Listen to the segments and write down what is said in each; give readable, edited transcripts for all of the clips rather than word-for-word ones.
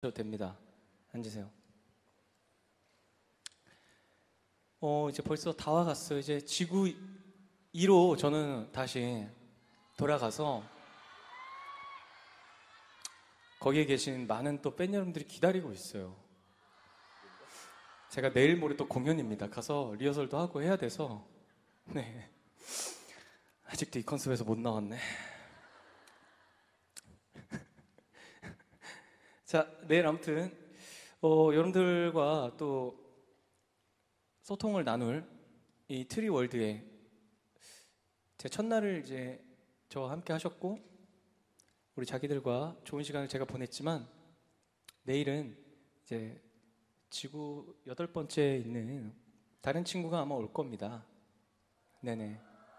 됩니다. 앉으세요. 이제 벌써 다 와갔어요. 이제 지구 2로 저는 다시 돌아가서 거기에 계신 많은 또 팬 여러분들이 기다리고 있어요. 제가 내일 모레 또 공연입니다. 가서 리허설도 하고 해야 돼서 네. 아직도 이 컨셉에서 못 나왔네. 자, 내일 아무튼 여러분들과 또 소통을 나눌 이 트리월드에 제 첫날을 이제 저와 함께 하셨고 우리 자기들과 좋은 시간을 제가 보냈지만 내일은 이제 지구 8번째에 있는 다른 친구가 아마 올 겁니다. 네네.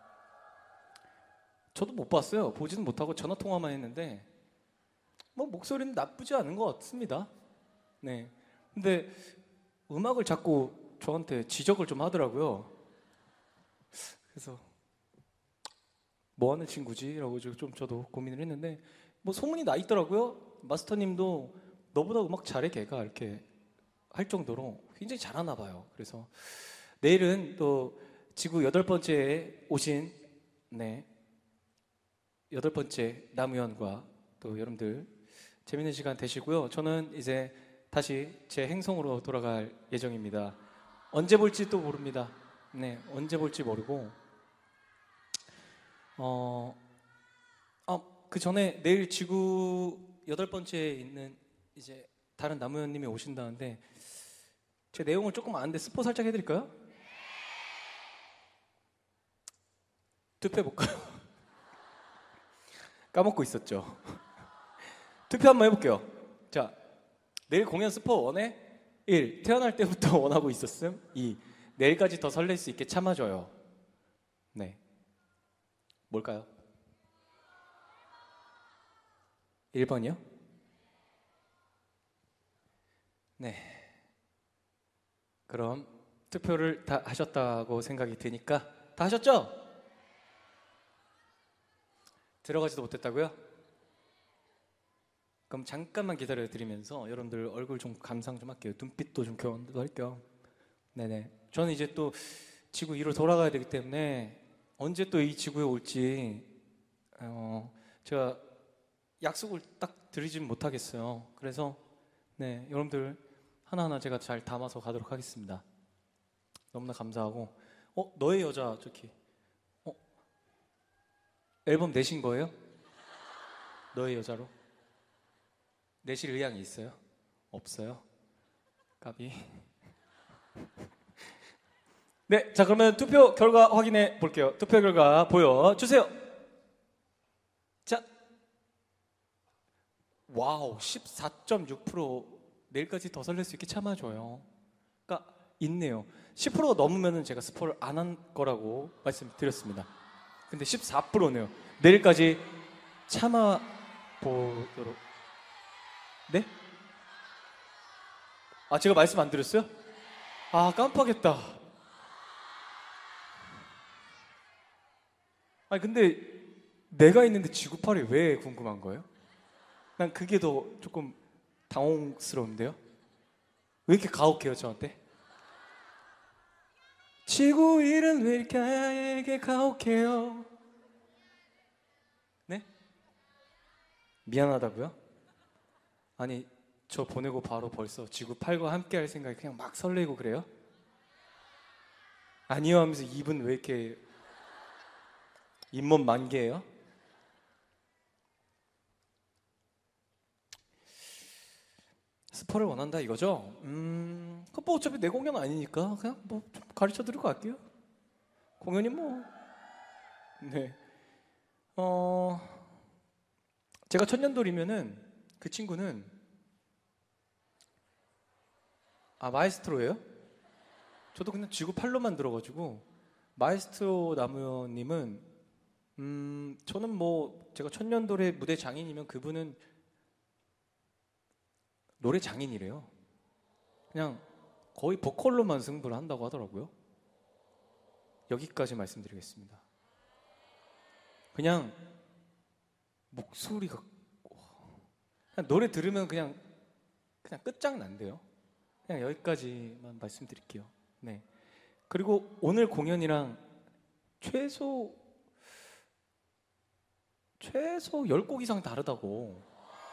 저도 못 봤어요. 보지는 못하고 전화 통화만 했는데 뭐 목소리는 나쁘지 않은 것 같습니다. 네. 근데 음악을 자꾸 저한테 지적을 좀 하더라고요. 그래서 뭐 하는 친구지? 라고 좀 저도 고민을 했는데 뭐 소문이 나 있더라고요. 마스터님도 너보다 음악 잘해 걔가 이렇게 할 정도로 굉장히 잘하나 봐요. 그래서 내일은 또 지구 8번째에 오신 네 8번째 남우현과 또 여러분들 재밌는 시간 되시고요. 저는 이제 다시 제 행성으로 돌아갈 예정입니다. 언제 볼지 또 모릅니다. 네, 언제 볼지 모르고 그 전에 내일 지구 8번째에 있는 이제 다른 남우현님이 오신다는데 제 내용을 조금 아는데 스포 살짝 해드릴까요? 투표해볼까요? 까먹고 있었죠. 투표 한번 해볼게요. 자, 내일 공연 스포 원해? 1. 태어날 때부터 원하고 있었음. 2. 내일까지 더 설렐 수 있게 참아줘요. 네. 뭘까요? 1번이요? 네. 그럼 투표를 다 하셨다고 생각이 드니까 다 하셨죠? 들어가지도 못했다고요? 그럼 잠깐만 기다려드리면서 여러분들 얼굴 좀 감상 좀 할게요. 눈빛도 좀 교환도 할게요. 네네. 저는 이제 또 지구 2로 돌아가야 되기 때문에 언제 또 이 지구에 올지 제가 약속을 딱 드리진 못하겠어요. 그래서 네 여러분들 하나하나 제가 잘 담아서 가도록 하겠습니다. 너무나 감사하고 너의 여자 저기 앨범 내신 거예요? 너의 여자로? 내실 의향이 있어요? 없어요? 까비. 네, 자 그러면 투표 결과 확인해 볼게요. 투표 결과 보여주세요. 자, 와우, 14.6% 내일까지 더 설렐 수 있게 참아줘요. 그러니까 있네요. 10%가 넘으면 제가 스포를 안 한 거라고 말씀드렸습니다. 근데 14%네요. 내일까지 참아보도록. 네? 아, 제가 말씀 안 드렸어요? 아, 깜빡했다. 아니, 근데 내가 있는데 지구팔이 왜 궁금한 거예요? 난 그게 더 조금 당혹스러운데요? 왜 이렇게 가혹해요, 저한테? 지구 일은 왜 이렇게 나에게 가혹해요? 네? 미안하다고요? 아니, 저 보내고 바로 벌써 지구 8과 함께 할 생각이 그냥 막 설레고 그래요? 아니요 하면서 입은 왜 이렇게 잇몸 만개예요? 스포를 원한다 이거죠? 뭐 어차피 내 공연 아니니까 그냥 뭐 좀 가르쳐 드리고 갈게요. 공연이 뭐 네. 제가 천년돌이면은 그 친구는 마에스트로예요? 저도 그냥 지구 8로만 들어가지고 마에스트로 남우현님은 저는 뭐 제가 천년돌의 무대 장인이면 그분은 노래 장인이래요. 그냥 거의 보컬로만 승부를 한다고 하더라고요. 여기까지 말씀드리겠습니다. 그냥 목소리가 그냥 노래 들으면 그냥 그냥 끝장난대요. 그냥 여기까지만 말씀드릴게요. 네. 그리고 오늘 공연이랑 최소 10곡 이상 다르다고.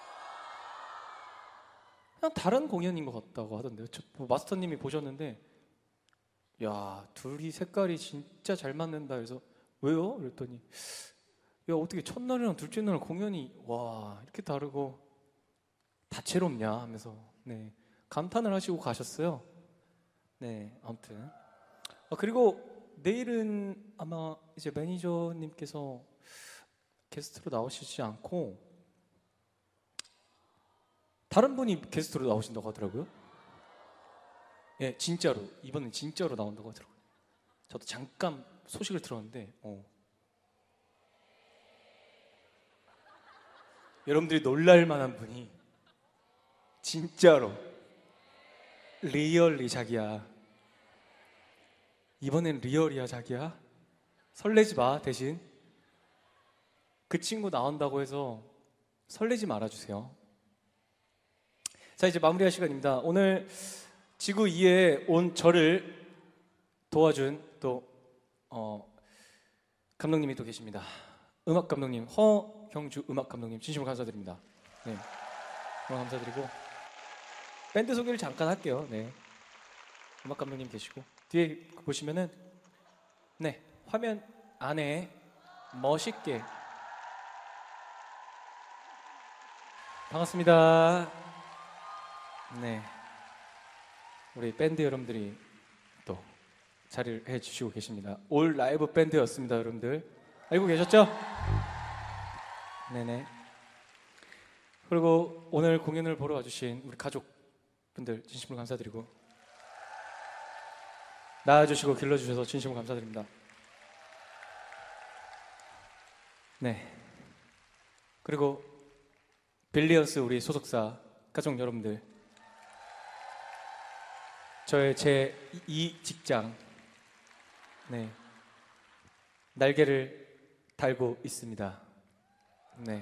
그냥 다른 공연인 것 같다고 하던데요. 마스터님이 보셨는데 야, 둘이 색깔이 진짜 잘 맞는다. 그래서 왜요? 그랬더니 야, 어떻게 첫날이랑 둘째 날 공연이 와 이렇게 다르고 다채롭냐 하면서 네, 감탄을 하시고 가셨어요. 네, 아무튼 그리고 내일은 아마 이제 매니저님께서 게스트로 나오시지 않고 다른 분이 게스트로 나오신다고 하더라고요. 예, 진짜로 이번엔 진짜로 나온다고 하더라고요. 저도 잠깐 소식을 들었는데 여러분들이 놀랄 만한 분이 진짜로 리얼리 자기야. 이번엔 리얼이야 자기야. 설레지 마. 대신 그 친구 나온다고 해서 설레지 말아주세요. 자, 이제 마무리할 시간입니다. 오늘 지구 2에 온 저를 도와준 또 감독님이 또 계십니다. 음악 감독님 허경주 음악 감독님 진심으로 감사드립니다. 네, 정말 감사드리고 밴드 소개를 잠깐 할게요. 네, 음악 감독님 계시고 뒤에 보시면은 네, 화면 안에 멋있게 반갑습니다. 네, 우리 밴드 여러분들이 또 자리를 해주시고 계십니다. 올 라이브 밴드였습니다, 여러분들. 알고 계셨죠? 네네. 그리고 오늘 공연을 보러 와주신 우리 가족분들 진심으로 감사드리고 낳아주시고 길러주셔서 진심으로 감사드립니다. 네. 그리고 빌리언스 우리 소속사 가족 여러분들, 저의 제2 직장, 네, 날개를 달고 있습니다. 네,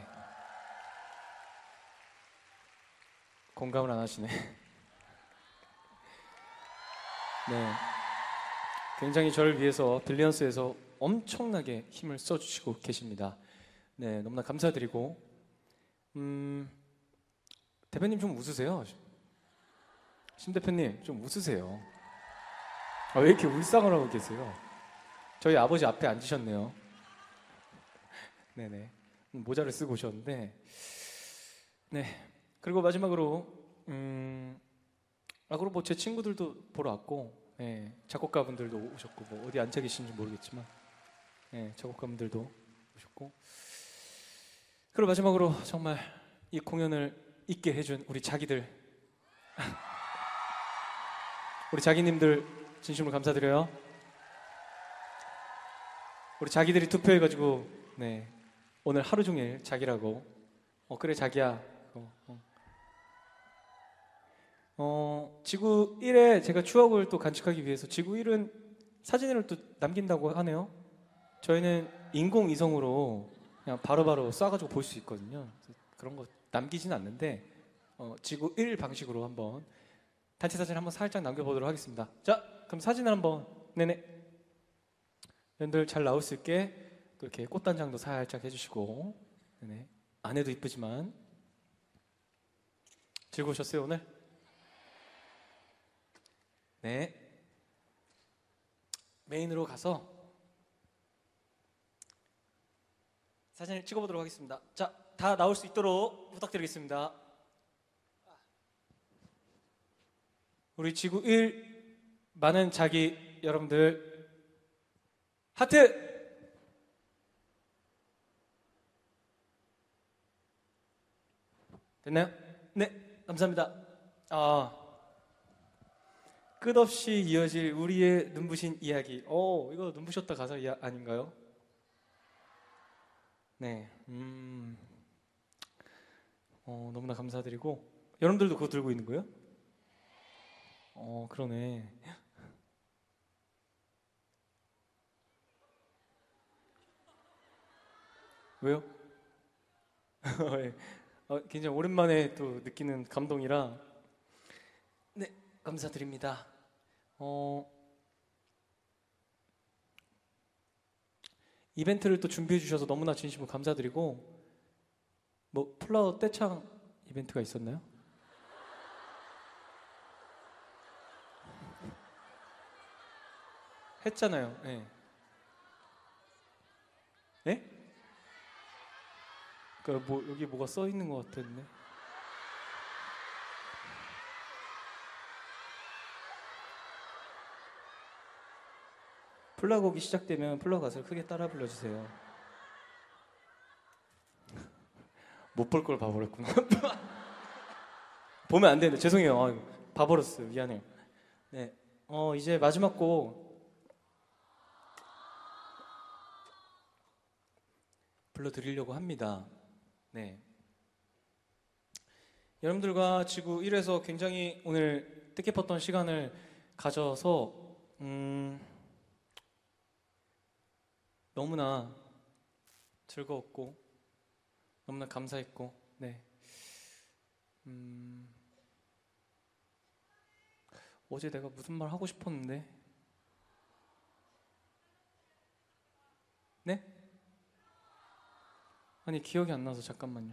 공감을 안 하시네. 네, 굉장히 저를 위해서 빌리언스에서 엄청나게 힘을 써주시고 계십니다. 네, 너무나 감사드리고 대표님 좀 웃으세요. 심 대표님 좀 웃으세요. 왜 이렇게 울상을 하고 계세요? 저희 아버지 앞에 앉으셨네요. 네네, 모자를 쓰고 오셨는데 네, 그리고 마지막으로 그리고 뭐 제 친구들도 보러 왔고 네, 작곡가분들도 오셨고 뭐 어디 앉아 계신지 모르겠지만 네, 작곡가분들도 오셨고 그리고 마지막으로 정말 이 공연을 있게 해준 우리 자기들 우리 자기님들 진심으로 감사드려요. 우리 자기들이 투표해가지고 네, 오늘 하루 종일 자기라고 그래 자기야 지구 1에 제가 추억을 또 간직하기 위해서 지구 1은 사진을 또 남긴다고 하네요. 저희는 인공위성으로 그냥 바로바로 쏴가지고 볼 수 있거든요. 그런 거 남기진 않는데 지구 1 방식으로 한번 단체 사진 한번 살짝 남겨보도록 하겠습니다. 자, 그럼 사진을 한번 네네 여러분들 잘 나올 수 있게 그렇게 꽃단장도 살짝 해주시고 네네. 안에도 이쁘지만 즐거우셨어요 오늘? 네, 메인으로 가서 사진을 찍어보도록 하겠습니다. 자, 다 나올 수 있도록 부탁드리겠습니다. 우리 지구 1 많은 자기 여러분들 하트! 됐나요? 네, 감사합니다. 끝없이 이어질 우리의 눈부신 이야기. 이거 눈부셨다 가사 아닌가요? 네, 너무나 감사드리고 여러분들도 그거 들고 있는 거예요? 그러네. 왜요? 네. 굉장히 오랜만에 또 느끼는 감동이라 네, 감사드립니다. 이벤트를 또 준비해 주셔서 너무나 진심으로 감사드리고, 뭐 플라워 떼창 이벤트가 있었나요? 했잖아요. 네. 네? 그러니까 뭐 여기 뭐가 써 있는 것 같은데. 플라워 곡이 시작되면 플라워 가사를 크게 따라 불러주세요. 못 볼 걸 봐버렸구나. 보면 안 되는데 죄송해요. 봐버렸어요. 미안해요. 네, 이제 마지막 곡 불러드리려고 합니다. 네, 여러분들과 지구 1에서 굉장히 오늘 뜻깊었던 시간을 가져서 너무나 즐거웠고 너무나 감사했고, 네. 어제 내가 무슨 말 하고 싶었는데, 네? 아니 기억이 안 나서 잠깐만요.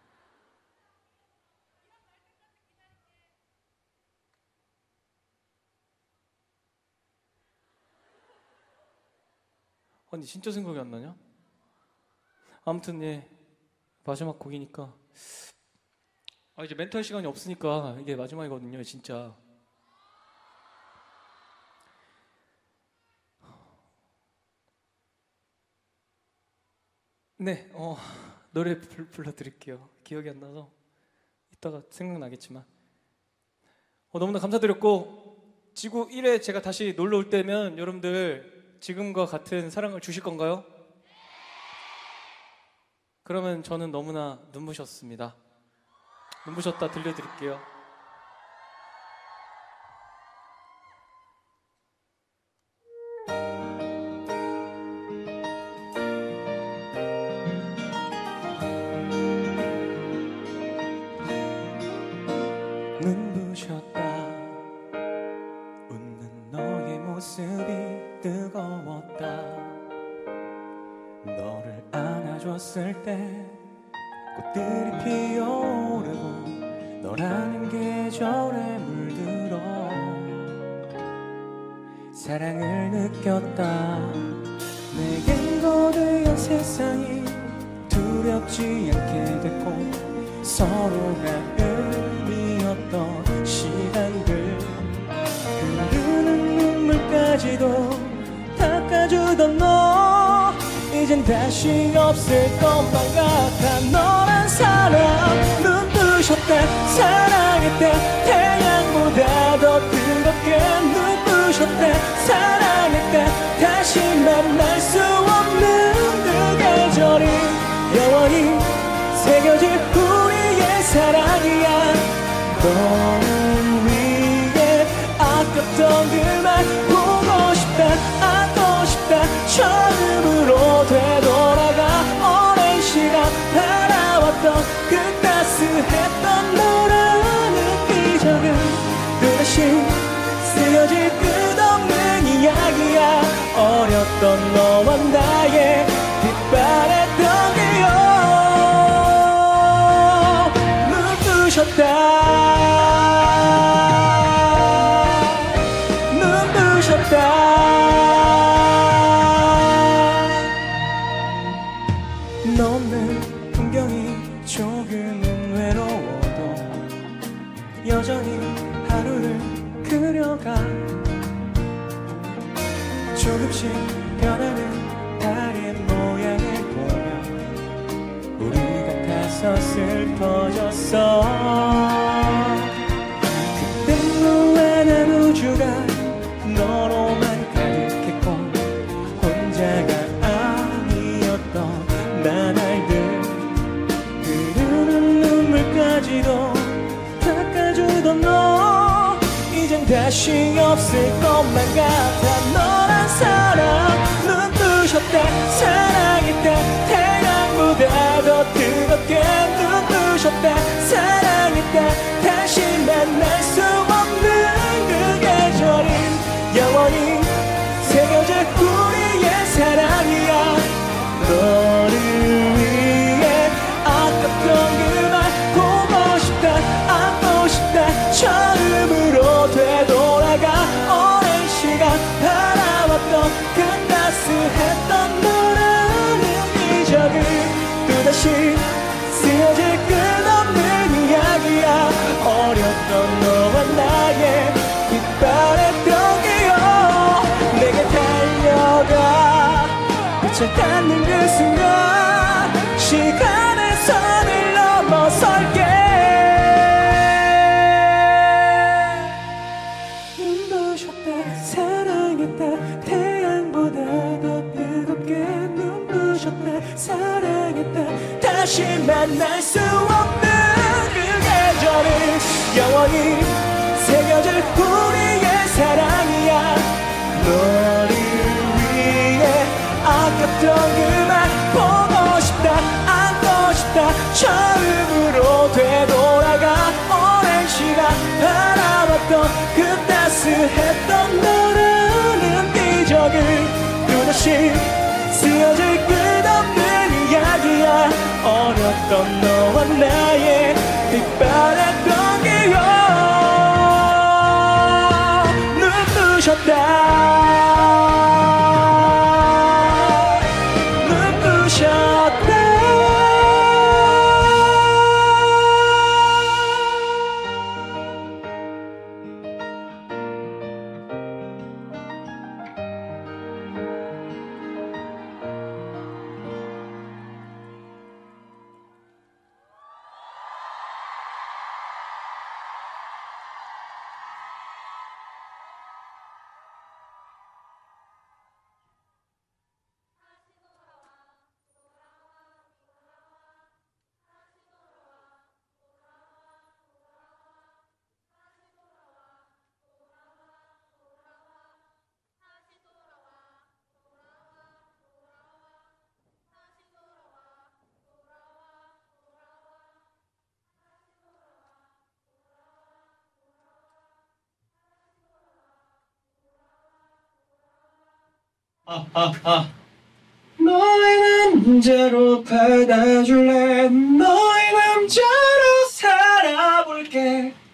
아니 진짜 생각이 안 나냐? 아무튼 예, 마지막 곡이니까 이제 멘트 할 시간이 없으니까 이게 마지막이거든요. 진짜 네, 노래 불러드릴게요. 기억이 안 나서 이따가 생각나겠지만 너무나 감사드렸고, 지구 1회 제가 다시 놀러 올 때면 여러분들 지금과 같은 사랑을 주실 건가요? 그러면 저는 너무나 눈부셨습니다. 눈부셨다 들려드릴게요. 눈부셨다. 웃는 너의 모습이 뜨거웠다. 너를 안아줬을 때 꽃들이 피어오르고 너라는 계절에 물들어 사랑을 느꼈다. 내겐 거대한 세상이 두렵지 않게 됐고 서로가 의미였던 시간들, 흐르는 눈물까지도 닦아주던 너, 이젠 다시 없을 것만 같아. 너란 사람 눈부셨다. 사랑했다. 태양보다 더 뜨겁게 눈부셨다. 사랑했다. 다시 만날 수 없는 그 계절이 영원히 새겨질 우리의 사랑이야. 너 위에 아꼈던 그 말 보고 싶다. 안고 싶다. 처음으로 되돌아가 오랜 시간 바라왔던 그 따스했던 너라는 기적은 또다시 쓰여질 끝없는 이야기야. 어렸던 너와 나의 빛바랬던 기억 눈부셨다. 너 없는 풍경이 조금은 외로워도 여전히 하루를 그려가. 조금씩 변하는 달의 모양을 보며 우리 같아서 슬퍼졌어. 그땐 너와 난 우주가 너로만 가득했고 혼자가 나날들, 흐르는 눈물까지도 닦아주던 너, 이젠 다시 없을 것만 같아. 너란 사람 눈부셨다. 사랑했다. 태양보다 더 뜨겁게 눈부셨다. 사랑했다. 다시 만날 수 없는 너와 나의 빛바랬던 기억 내게 달려가 빛을 닿는 그 순간 시간의 선을 넘어설게 눈부셨다 사랑했다 태양보다 더 뜨겁게 눈부셨다 사랑했다 다시 만날 수 없는 그 계절을 영원히 새겨질 우리의 사랑이야 너를 위해 아꼈던 그 말 보고 싶다 안고 싶다 처음으로 되돌아가 오랜 시간 바라봤던 그 따스했던 너라는 기적을 또다시 쓰여질 끝없는 이야기야 어렸던 너와 나의 빛바랬던 기억 눈부셨다 너의 남자로 받아줄래 너의 남자로 살아볼게